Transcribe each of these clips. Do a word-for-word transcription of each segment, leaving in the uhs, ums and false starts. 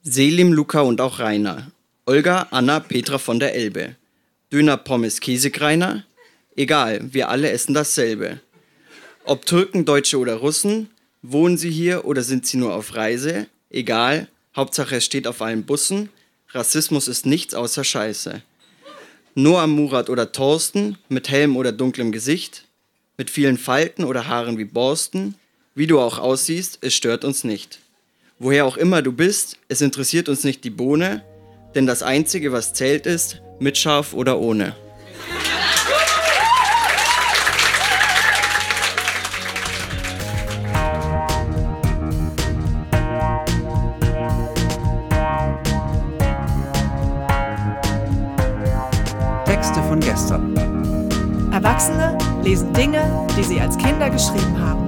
Selim, Luca und auch Rainer. Olga, Anna, Petra von der Elbe. Döner, Pommes, Käsekreiner. Egal, wir alle essen dasselbe. Ob Türken, Deutsche oder Russen, wohnen sie hier oder sind sie nur auf Reise? Egal, Hauptsache es steht auf allen Bussen. Rassismus ist nichts außer Scheiße. Noah, Murat oder Thorsten, mit Helm oder dunklem Gesicht, mit vielen Falten oder Haaren wie Borsten. Wie du auch aussiehst, es stört uns nicht. Woher auch immer du bist, es interessiert uns nicht die Bohne, denn das Einzige, was zählt, ist, mit Schaf oder ohne. Texte von gestern. Erwachsene lesen Dinge, die sie als Kinder geschrieben haben.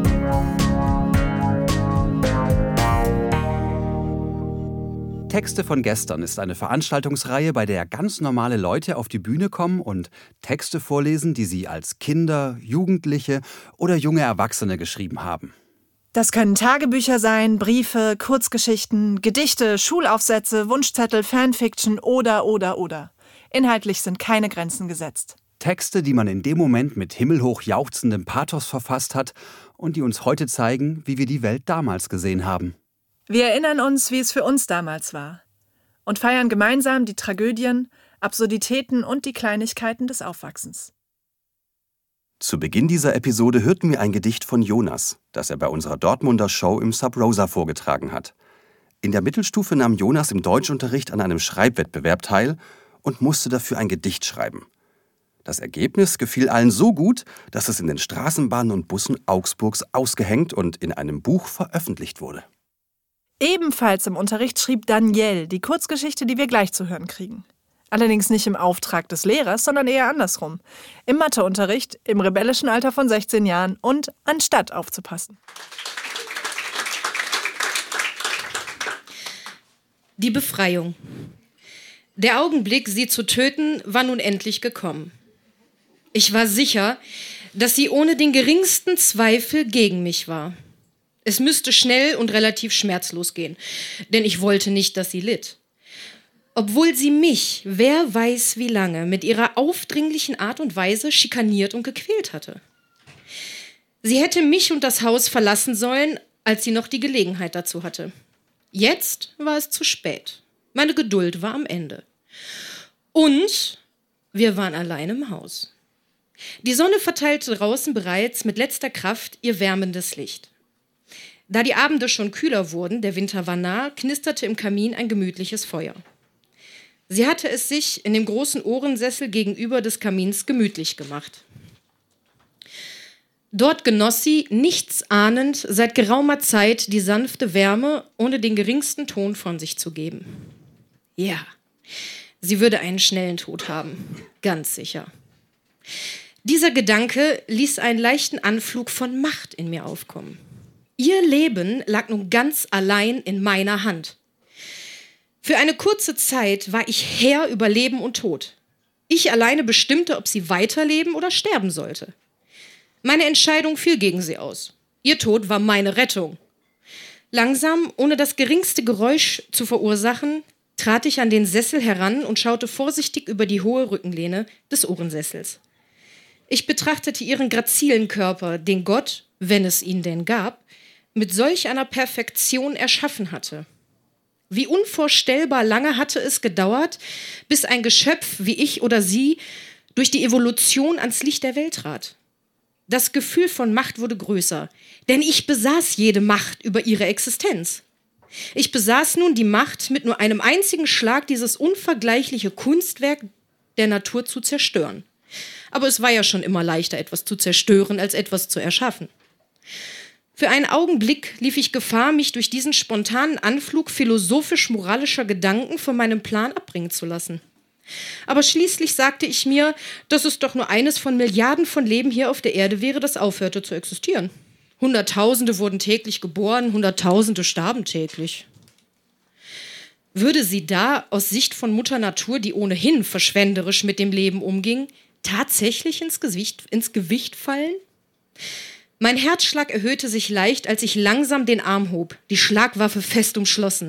Texte von gestern ist eine Veranstaltungsreihe, bei der ganz normale Leute auf die Bühne kommen und Texte vorlesen, die sie als Kinder, Jugendliche oder junge Erwachsene geschrieben haben. Das können Tagebücher sein, Briefe, Kurzgeschichten, Gedichte, Schulaufsätze, Wunschzettel, Fanfiction oder, oder, oder. Inhaltlich sind keine Grenzen gesetzt. Texte, die man in dem Moment mit himmelhoch jauchzendem Pathos verfasst hat und die uns heute zeigen, wie wir die Welt damals gesehen haben. Wir erinnern uns, wie es für uns damals war und feiern gemeinsam die Tragödien, Absurditäten und die Kleinigkeiten des Aufwachsens. Zu Beginn dieser Episode hörten wir ein Gedicht von Jonas, das er bei unserer Dortmunder Show im Sub Rosa vorgetragen hat. In der Mittelstufe nahm Jonas im Deutschunterricht an einem Schreibwettbewerb teil und musste dafür ein Gedicht schreiben. Das Ergebnis gefiel allen so gut, dass es in den Straßenbahnen und Bussen Augsburgs ausgehängt und in einem Buch veröffentlicht wurde. Ebenfalls im Unterricht schrieb Danielle die Kurzgeschichte, die wir gleich zu hören kriegen. Allerdings nicht im Auftrag des Lehrers, sondern eher andersrum. Im Matheunterricht, im rebellischen Alter von sechzehn Jahren und anstatt aufzupassen. Die Befreiung. Der Augenblick, sie zu töten, war nun endlich gekommen. Ich war sicher, dass sie ohne den geringsten Zweifel gegen mich war. Es müsste schnell und relativ schmerzlos gehen, denn ich wollte nicht, dass sie litt. Obwohl sie mich, wer weiß wie lange, mit ihrer aufdringlichen Art und Weise schikaniert und gequält hatte. Sie hätte mich und das Haus verlassen sollen, als sie noch die Gelegenheit dazu hatte. Jetzt war es zu spät. Meine Geduld war am Ende. Und wir waren allein im Haus. Die Sonne verteilte draußen bereits mit letzter Kraft ihr wärmendes Licht. Da die Abende schon kühler wurden, der Winter war nah, knisterte im Kamin ein gemütliches Feuer. Sie hatte es sich in dem großen Ohrensessel gegenüber des Kamins gemütlich gemacht. Dort genoss sie, nichts ahnend, seit geraumer Zeit die sanfte Wärme, ohne den geringsten Ton von sich zu geben. Ja, sie würde einen schnellen Tod haben, ganz sicher. Dieser Gedanke ließ einen leichten Anflug von Macht in mir aufkommen. Ihr Leben lag nun ganz allein in meiner Hand. Für eine kurze Zeit war ich Herr über Leben und Tod. Ich alleine bestimmte, ob sie weiterleben oder sterben sollte. Meine Entscheidung fiel gegen sie aus. Ihr Tod war meine Rettung. Langsam, ohne das geringste Geräusch zu verursachen, trat ich an den Sessel heran und schaute vorsichtig über die hohe Rückenlehne des Ohrensessels. Ich betrachtete ihren grazilen Körper, den Gott, wenn es ihn denn gab, mit solch einer Perfektion erschaffen hatte. Wie unvorstellbar lange hatte es gedauert, bis ein Geschöpf wie ich oder sie durch die Evolution ans Licht der Welt trat. Das Gefühl von Macht wurde größer, denn ich besaß jede Macht über ihre Existenz. Ich besaß nun die Macht, mit nur einem einzigen Schlag dieses unvergleichliche Kunstwerk der Natur zu zerstören. Aber es war ja schon immer leichter, etwas zu zerstören, als etwas zu erschaffen. Für einen Augenblick lief ich Gefahr, mich durch diesen spontanen Anflug philosophisch-moralischer Gedanken von meinem Plan abbringen zu lassen. Aber schließlich sagte ich mir, dass es doch nur eines von Milliarden von Leben hier auf der Erde wäre, das aufhörte zu existieren. Hunderttausende wurden täglich geboren, Hunderttausende starben täglich. Würde sie da aus Sicht von Mutter Natur, die ohnehin verschwenderisch mit dem Leben umging, tatsächlich ins Gewicht, ins Gewicht fallen? Mein Herzschlag erhöhte sich leicht, als ich langsam den Arm hob, die Schlagwaffe fest umschlossen.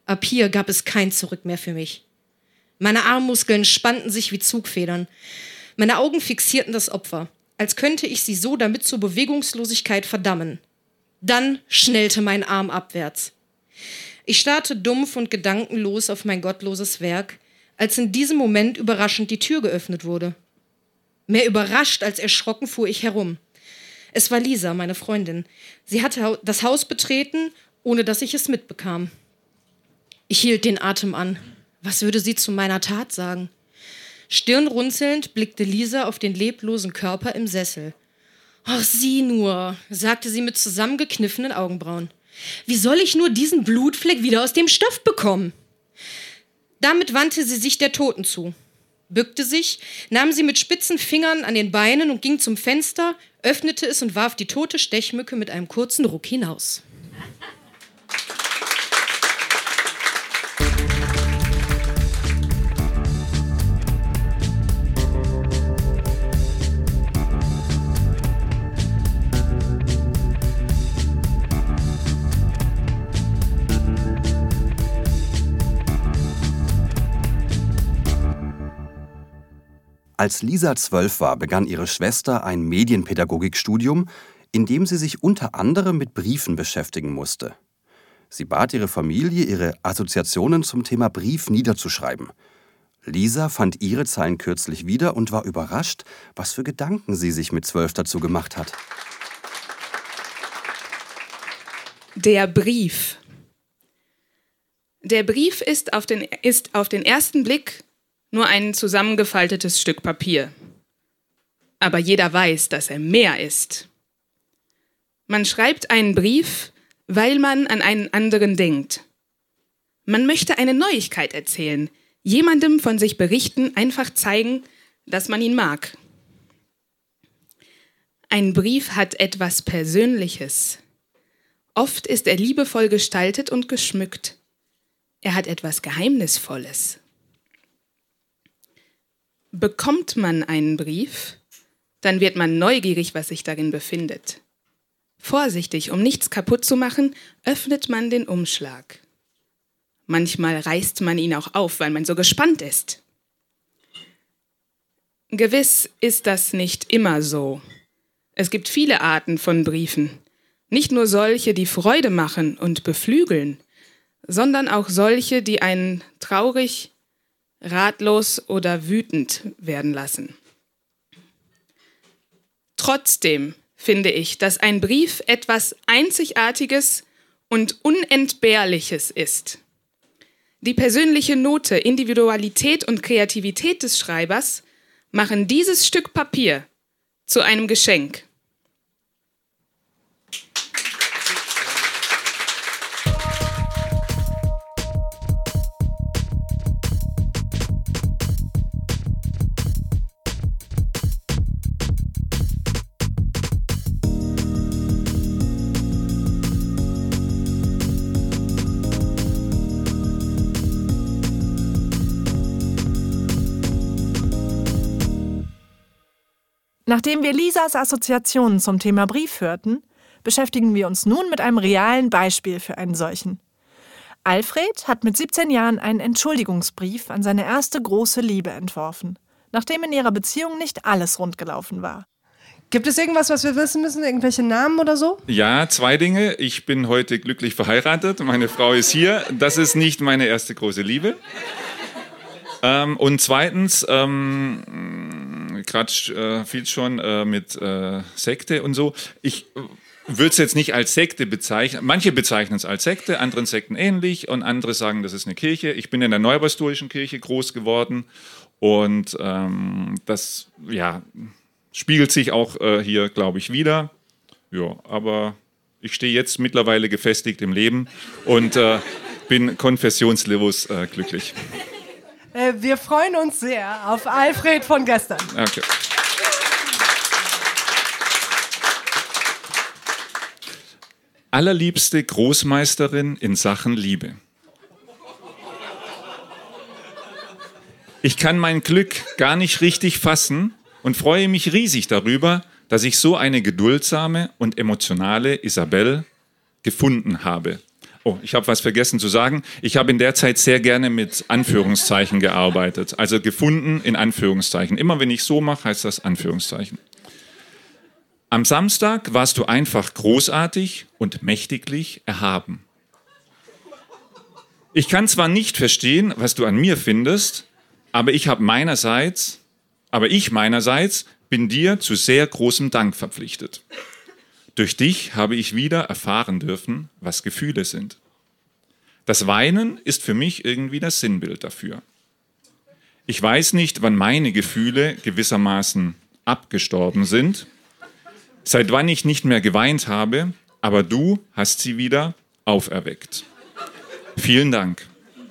Ab hier gab es kein Zurück mehr für mich. Meine Armmuskeln spannten sich wie Zugfedern. Meine Augen fixierten das Opfer, als könnte ich sie so damit zur Bewegungslosigkeit verdammen. Dann schnellte mein Arm abwärts. Ich starrte dumpf und gedankenlos auf mein gottloses Werk, als in diesem Moment überraschend die Tür geöffnet wurde. Mehr überrascht als erschrocken fuhr ich herum. Es war Lisa, meine Freundin. Sie hatte das Haus betreten, ohne dass ich es mitbekam. Ich hielt den Atem an. Was würde sie zu meiner Tat sagen? Stirnrunzelnd blickte Lisa auf den leblosen Körper im Sessel. »Ach, sieh nur«, sagte sie mit zusammengekniffenen Augenbrauen. »Wie soll ich nur diesen Blutfleck wieder aus dem Stoff bekommen?« Damit wandte sie sich der Toten zu, bückte sich, nahm sie mit spitzen Fingern an den Beinen und ging zum Fenster, öffnete es und warf die tote Stechmücke mit einem kurzen Ruck hinaus. Als Lisa zwölf war, begann ihre Schwester ein Medienpädagogikstudium, in dem sie sich unter anderem mit Briefen beschäftigen musste. Sie bat ihre Familie, ihre Assoziationen zum Thema Brief niederzuschreiben. Lisa fand ihre Zeilen kürzlich wieder und war überrascht, was für Gedanken sie sich mit zwölf dazu gemacht hat. Der Brief. Der Brief ist auf den, ist auf den ersten Blick nur ein zusammengefaltetes Stück Papier. Aber jeder weiß, dass er mehr ist. Man schreibt einen Brief, weil man an einen anderen denkt. Man möchte eine Neuigkeit erzählen, jemandem von sich berichten, einfach zeigen, dass man ihn mag. Ein Brief hat etwas Persönliches. Oft ist er liebevoll gestaltet und geschmückt. Er hat etwas Geheimnisvolles. Bekommt man einen Brief, dann wird man neugierig, was sich darin befindet. Vorsichtig, um nichts kaputt zu machen, öffnet man den Umschlag. Manchmal reißt man ihn auch auf, weil man so gespannt ist. Gewiss ist das nicht immer so. Es gibt viele Arten von Briefen. Nicht nur solche, die Freude machen und beflügeln, sondern auch solche, die einen traurig, ratlos oder wütend werden lassen. Trotzdem finde ich, dass ein Brief etwas Einzigartiges und Unentbehrliches ist. Die persönliche Note, Individualität und Kreativität des Schreibers machen dieses Stück Papier zu einem Geschenk. Nachdem wir Lisas Assoziationen zum Thema Brief hörten, beschäftigen wir uns nun mit einem realen Beispiel für einen solchen. Alfred hat mit siebzehn Jahren einen Entschuldigungsbrief an seine erste große Liebe entworfen, nachdem in ihrer Beziehung nicht alles rund gelaufen war. Gibt es irgendwas, was wir wissen müssen? Irgendwelche Namen oder so? Ja, zwei Dinge. Ich bin heute glücklich verheiratet. Meine Frau ist hier. Das ist nicht meine erste große Liebe. Ähm, und zweitens, ähm, gerade äh, viel schon äh, mit äh, Sekte und so. Ich würde es jetzt nicht als Sekte bezeichnen. Manche bezeichnen es als Sekte, anderen Sekten ähnlich und andere sagen, das ist eine Kirche. Ich bin in der Neuapostolischen Kirche groß geworden und ähm, das ja, spiegelt sich auch äh, hier, glaube ich, wieder. Ja, aber ich stehe jetzt mittlerweile gefestigt im Leben und äh, bin konfessionslos äh, glücklich. Äh, wir freuen uns sehr auf Alfred von gestern. Okay. Allerliebste Großmeisterin in Sachen Liebe. Ich kann mein Glück gar nicht richtig fassen und freue mich riesig darüber, dass ich so eine geduldsame und emotionale Isabel gefunden habe. Oh, ich habe was vergessen zu sagen. Ich habe in der Zeit sehr gerne mit Anführungszeichen gearbeitet. Also gefunden in Anführungszeichen. Immer wenn ich so mache, heißt das Anführungszeichen. Am Samstag warst du einfach großartig und mächtiglich erhaben. Ich kann zwar nicht verstehen, was du an mir findest, aber ich habe meinerseits, aber ich meinerseits bin dir zu sehr großem Dank verpflichtet. Durch dich habe ich wieder erfahren dürfen, was Gefühle sind. Das Weinen ist für mich irgendwie das Sinnbild dafür. Ich weiß nicht, wann meine Gefühle gewissermaßen abgestorben sind, seit wann ich nicht mehr geweint habe, aber du hast sie wieder auferweckt. Vielen Dank.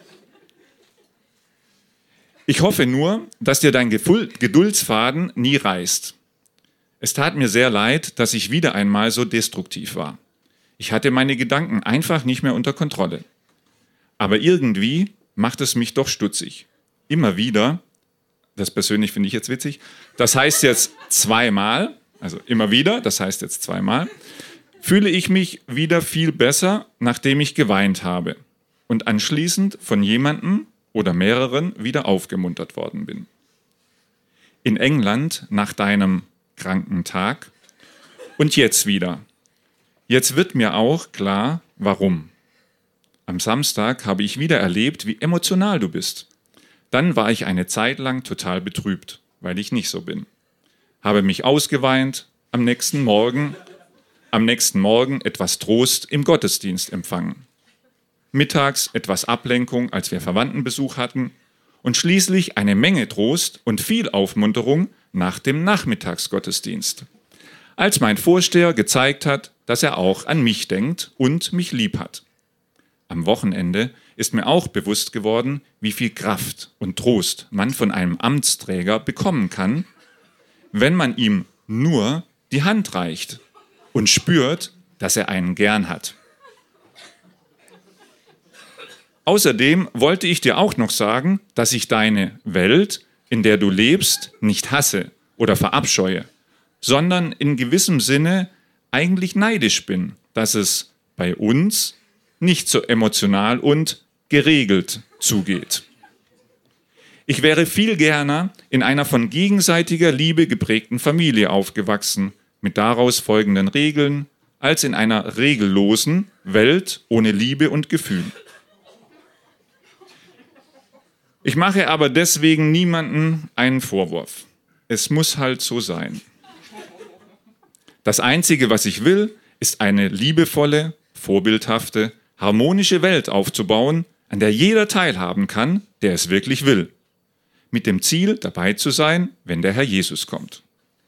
Ich hoffe nur, dass dir dein Geduldsfaden nie reißt. Es tat mir sehr leid, dass ich wieder einmal so destruktiv war. Ich hatte meine Gedanken einfach nicht mehr unter Kontrolle. Aber irgendwie macht es mich doch stutzig. Immer wieder, das persönlich finde ich jetzt witzig, das heißt jetzt zweimal, also immer wieder, das heißt jetzt zweimal, fühle ich mich wieder viel besser, nachdem ich geweint habe und anschließend von jemandem oder mehreren wieder aufgemuntert worden bin. In England nach deinem kranken Tag und jetzt wieder. Jetzt wird mir auch klar, warum. Am Samstag habe ich wieder erlebt, wie emotional du bist. Dann war ich eine Zeit lang total betrübt, weil ich nicht so bin. Habe mich ausgeweint, am nächsten Morgen, am nächsten Morgen etwas Trost im Gottesdienst empfangen. Mittags etwas Ablenkung, als wir Verwandtenbesuch hatten und schließlich eine Menge Trost und viel Aufmunterung nach dem Nachmittagsgottesdienst, als mein Vorsteher gezeigt hat, dass er auch an mich denkt und mich lieb hat. Am Wochenende ist mir auch bewusst geworden, wie viel Kraft und Trost man von einem Amtsträger bekommen kann, wenn man ihm nur die Hand reicht und spürt, dass er einen gern hat. Außerdem wollte ich dir auch noch sagen, dass ich deine Welt, in der du lebst, nicht hasse oder verabscheue, sondern in gewissem Sinne eigentlich neidisch bin, dass es bei uns nicht so emotional und geregelt zugeht. Ich wäre viel gerne in einer von gegenseitiger Liebe geprägten Familie aufgewachsen, mit daraus folgenden Regeln, als in einer regellosen Welt ohne Liebe und Gefühl. Ich mache aber deswegen niemandem einen Vorwurf. Es muss halt so sein. Das Einzige, was ich will, ist eine liebevolle, vorbildhafte, harmonische Welt aufzubauen, an der jeder teilhaben kann, der es wirklich will. Mit dem Ziel, dabei zu sein, wenn der Herr Jesus kommt.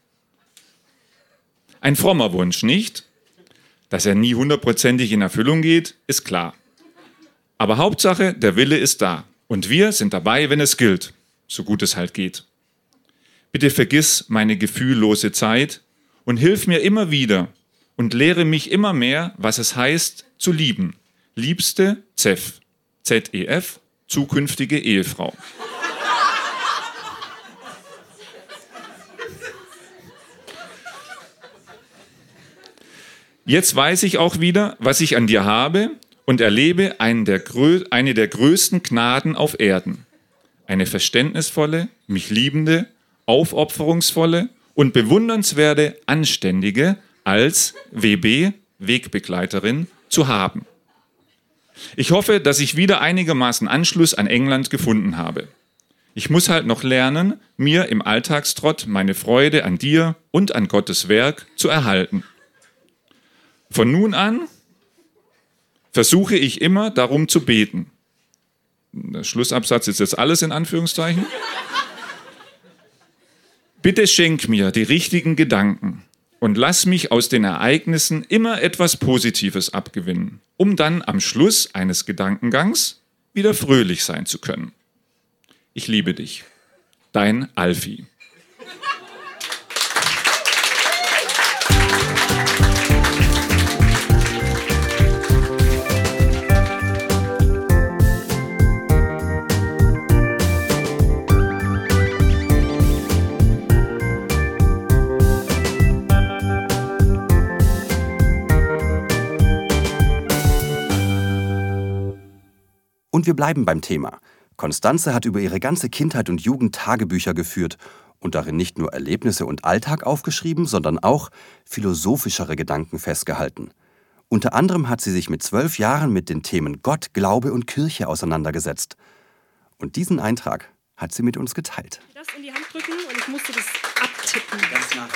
Ein frommer Wunsch, nicht? Dass er nie hundertprozentig in Erfüllung geht, ist klar. Aber Hauptsache, der Wille ist da. Und wir sind dabei, wenn es gilt, so gut es halt geht. Bitte vergiss meine gefühllose Zeit und hilf mir immer wieder und lehre mich immer mehr, was es heißt, zu lieben. Liebste Zef, Z E F, zukünftige Ehefrau. Jetzt weiß ich auch wieder, was ich an dir habe und erlebe einen der grö- eine der größten Gnaden auf Erden. Eine verständnisvolle, mich liebende, aufopferungsvolle und bewundernswerte Anständige als W B, Wegbegleiterin, zu haben. Ich hoffe, dass ich wieder einigermaßen Anschluss an England gefunden habe. Ich muss halt noch lernen, mir im Alltagstrott meine Freude an dir und an Gottes Werk zu erhalten. Von nun an versuche ich immer darum zu beten. Der Schlussabsatz ist jetzt alles in Anführungszeichen. Bitte schenk mir die richtigen Gedanken und lass mich aus den Ereignissen immer etwas Positives abgewinnen, um dann am Schluss eines Gedankengangs wieder fröhlich sein zu können. Ich liebe dich. Dein Alfie. Und wir bleiben beim Thema. Constanze hat über ihre ganze Kindheit und Jugend Tagebücher geführt und darin nicht nur Erlebnisse und Alltag aufgeschrieben, sondern auch philosophischere Gedanken festgehalten. Unter anderem hat sie sich mit zwölf Jahren mit den Themen Gott, Glaube und Kirche auseinandergesetzt. Und diesen Eintrag hat sie mit uns geteilt. Das in die Hand drücken und ich musste das abtippen. Ganz nah.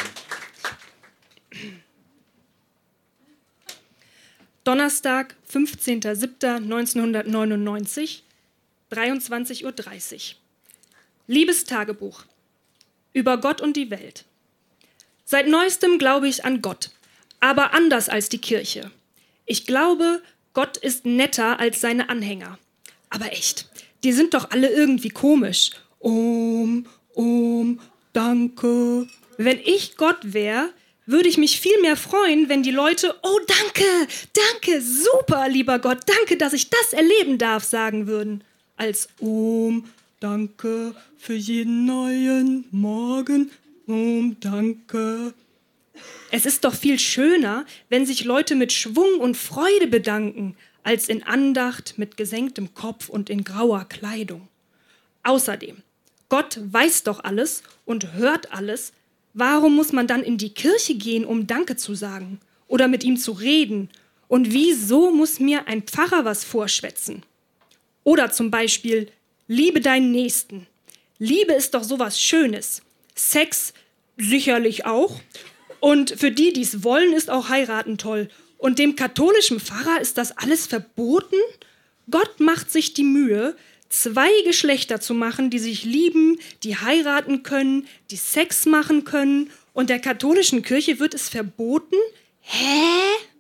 Donnerstag, fünfzehnter siebter neunzehnhundertneunundneunzig, dreiundzwanzig Uhr dreißig. Liebes Tagebuch. Über Gott und die Welt. Seit neuestem glaube ich an Gott, aber anders als die Kirche. Ich glaube, Gott ist netter als seine Anhänger. Aber echt, die sind doch alle irgendwie komisch. Om, om, danke. Wenn ich Gott wäre, würde ich mich viel mehr freuen, wenn die Leute, oh danke, danke, super, lieber Gott, danke, dass ich das erleben darf, sagen würden. Als Om, danke für jeden neuen Morgen, Om, danke. Es ist doch viel schöner, wenn sich Leute mit Schwung und Freude bedanken, als in Andacht mit gesenktem Kopf und in grauer Kleidung. Außerdem, Gott weiß doch alles und hört alles. Warum muss man dann in die Kirche gehen, um Danke zu sagen oder mit ihm zu reden? Und wieso muss mir ein Pfarrer was vorschwätzen? Oder zum Beispiel, liebe deinen Nächsten. Liebe ist doch sowas Schönes. Sex sicherlich auch. Und für die, die es wollen, ist auch heiraten toll. Und dem katholischen Pfarrer ist das alles verboten? Gott macht sich die Mühe, zwei Geschlechter zu machen, die sich lieben, die heiraten können, die Sex machen können. Und der katholischen Kirche wird es verboten? Hä?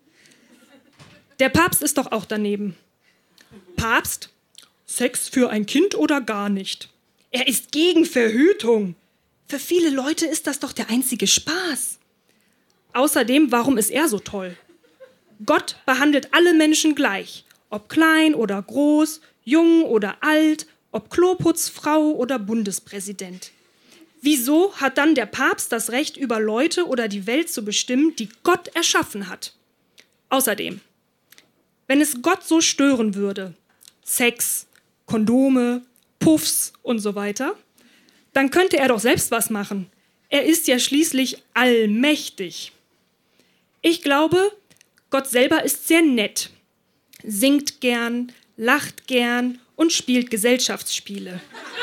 Der Papst ist doch auch daneben. Papst? Sex für ein Kind oder gar nicht? Er ist gegen Verhütung. Für viele Leute ist das doch der einzige Spaß. Außerdem, warum ist er so toll? Gott behandelt alle Menschen gleich, ob klein oder groß, jung oder alt, ob Kloputzfrau oder Bundespräsident. Wieso hat dann der Papst das Recht, über Leute oder die Welt zu bestimmen, die Gott erschaffen hat? Außerdem, wenn es Gott so stören würde, Sex, Kondome, Puffs und so weiter, dann könnte er doch selbst was machen. Er ist ja schließlich allmächtig. Ich glaube, Gott selber ist sehr nett, singt gern, lacht gern und spielt Gesellschaftsspiele.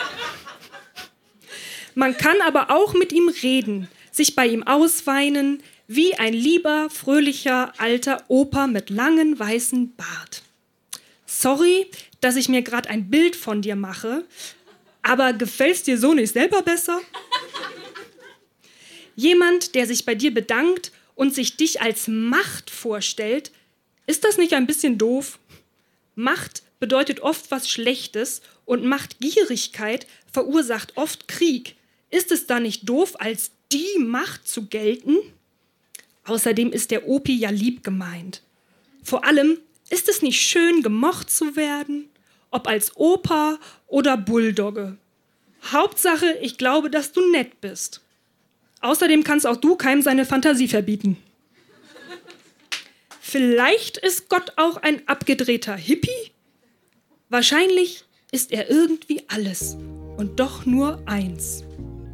Man kann aber auch mit ihm reden, sich bei ihm ausweinen, wie ein lieber, fröhlicher, alter Opa mit langem, weißen Bart. Sorry, dass ich mir gerade ein Bild von dir mache, aber gefällt's dir so nicht selber besser? Jemand, der sich bei dir bedankt und sich dich als Macht vorstellt, ist das nicht ein bisschen doof? Macht bedeutet oft was Schlechtes und Machtgierigkeit verursacht oft Krieg. Ist es da nicht doof, als die Macht zu gelten? Außerdem ist der Opi ja lieb gemeint. Vor allem ist es nicht schön, gemocht zu werden, ob als Opa oder Bulldogge. Hauptsache, ich glaube, dass du nett bist. Außerdem kannst auch du keinem seine Fantasie verbieten. Vielleicht ist Gott auch ein abgedrehter Hippie? Wahrscheinlich ist er irgendwie alles und doch nur eins.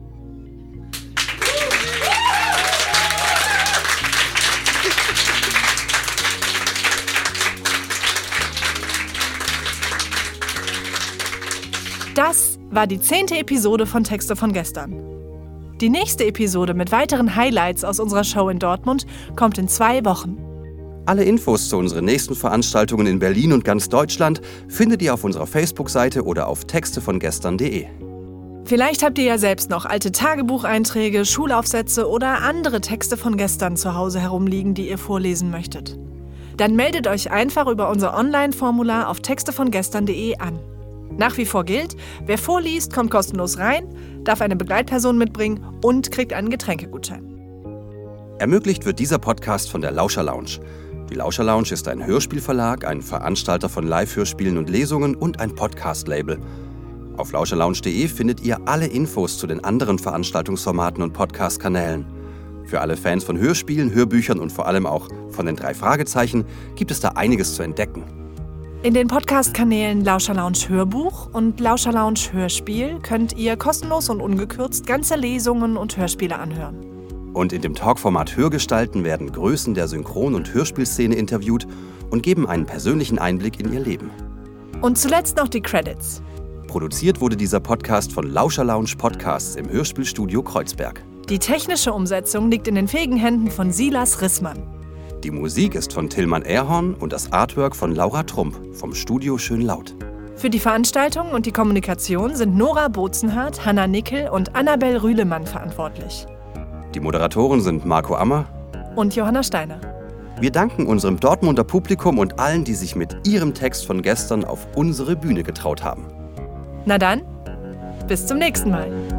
Das war die zehnte Episode von Texte von gestern. Die nächste Episode mit weiteren Highlights aus unserer Show in Dortmund kommt in zwei Wochen. Alle Infos zu unseren nächsten Veranstaltungen in Berlin und ganz Deutschland findet ihr auf unserer Facebook-Seite oder auf texte von gestern punkt de. Vielleicht habt ihr ja selbst noch alte Tagebucheinträge, Schulaufsätze oder andere Texte von gestern zu Hause herumliegen, die ihr vorlesen möchtet. Dann meldet euch einfach über unser Online-Formular auf texte von gestern punkt de an. Nach wie vor gilt, wer vorliest, kommt kostenlos rein, darf eine Begleitperson mitbringen und kriegt einen Getränkegutschein. Ermöglicht wird dieser Podcast von der Lauscher Lounge. Die Lauscher Lounge ist ein Hörspielverlag, ein Veranstalter von Live-Hörspielen und Lesungen und ein Podcast-Label. Auf lauscher lounge punkt de findet ihr alle Infos zu den anderen Veranstaltungsformaten und Podcast-Kanälen. Für alle Fans von Hörspielen, Hörbüchern und vor allem auch von den drei Fragezeichen gibt es da einiges zu entdecken. In den Podcast-Kanälen Lauscher Lounge Hörbuch und Lauscher Lounge Hörspiel könnt ihr kostenlos und ungekürzt ganze Lesungen und Hörspiele anhören. Und in dem Talkformat Hörgestalten werden Größen der Synchron- und Hörspielszene interviewt und geben einen persönlichen Einblick in ihr Leben. Und zuletzt noch die Credits. Produziert wurde dieser Podcast von Lauscher Lounge Podcasts im Hörspielstudio Kreuzberg. Die technische Umsetzung liegt in den fähigen Händen von Silas Rissmann. Die Musik ist von Tillmann Erhorn und das Artwork von Laura Trump vom Studio Schönlaut. Für die Veranstaltung und die Kommunikation sind Nora Bozenhardt, Hanna Nickel und Annabel Rühlemann verantwortlich. Die Moderatoren sind Marco Ammer und Johanna Steiner. Wir danken unserem Dortmunder Publikum und allen, die sich mit ihrem Text von gestern auf unsere Bühne getraut haben. Na dann, bis zum nächsten Mal.